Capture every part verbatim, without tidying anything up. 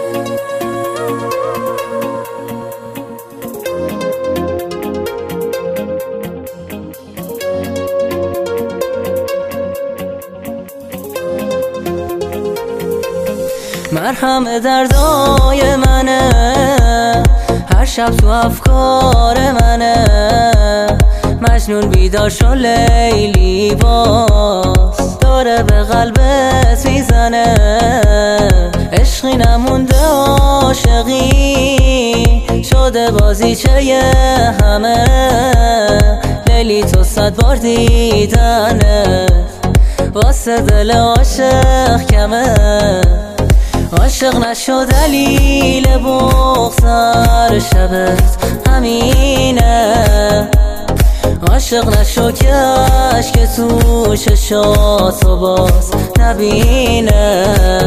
مرهم دردای منه، هر شب تو افکار منه. مجنون بیدار شو لیلی باز، داره به قلبت میزنه. عشقی نمونده عاشقی، شده بازیچه همه. لیلی تو صد بار دیدنه، واسه دل عاشق کمه. عاشق نشو دلیل بغض هر شبت همینه. عاشق نشو که عشق تو چشاتو باز نبینه.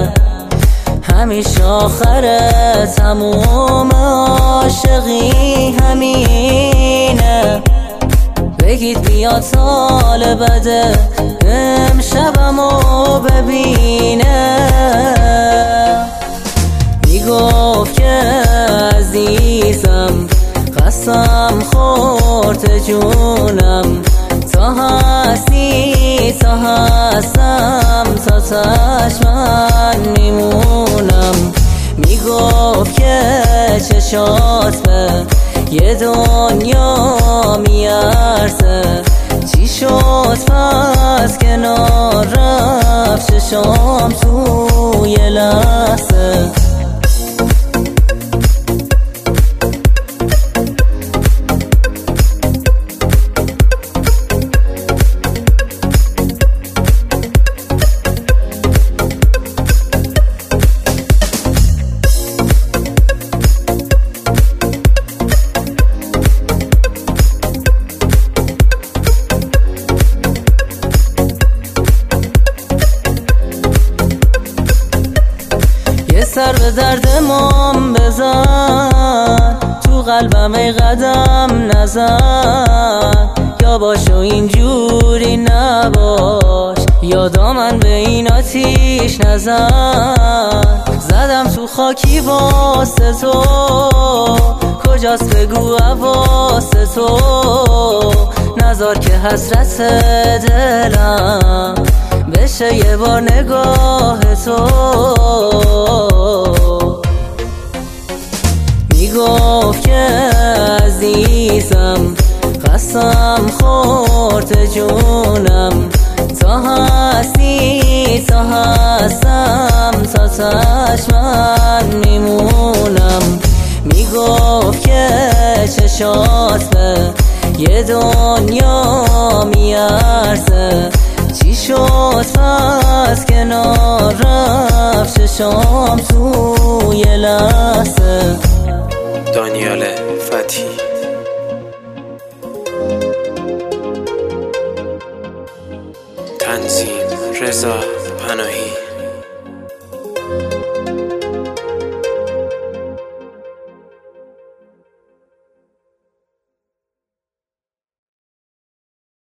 همیشه آخر تموم عاشقی همینه. بگید بیا سال بده امشبمو ببینه. میگفت که عزیزم قسم خورد جونم، تا هستی تا هستم تا تاش من میمونم. میگفت که چشات به یه دنیا میارزه. چی شد پس کنار رفت چشام تو یه لحظه. سر به درد مام بزن، تو قلبم ای قدم نزن. یا باش و اینجوری نباش، یا دامن به این آتیش نزن. زدم تو خاکی واسه تو، کجاست بگو واسه تو. نذار که حسرت دلم بشه یه بار نگاه تو. میگفت که عزیزم قسم خورد جونم، تا هستی تا هستم تا تاش من میمونم. میگفت که چشات به یه دنیا میارزه. چی شد پس کنار رفت چشام تو یه لحظه. دانیال فتحی. تنظیم رضا پناهی.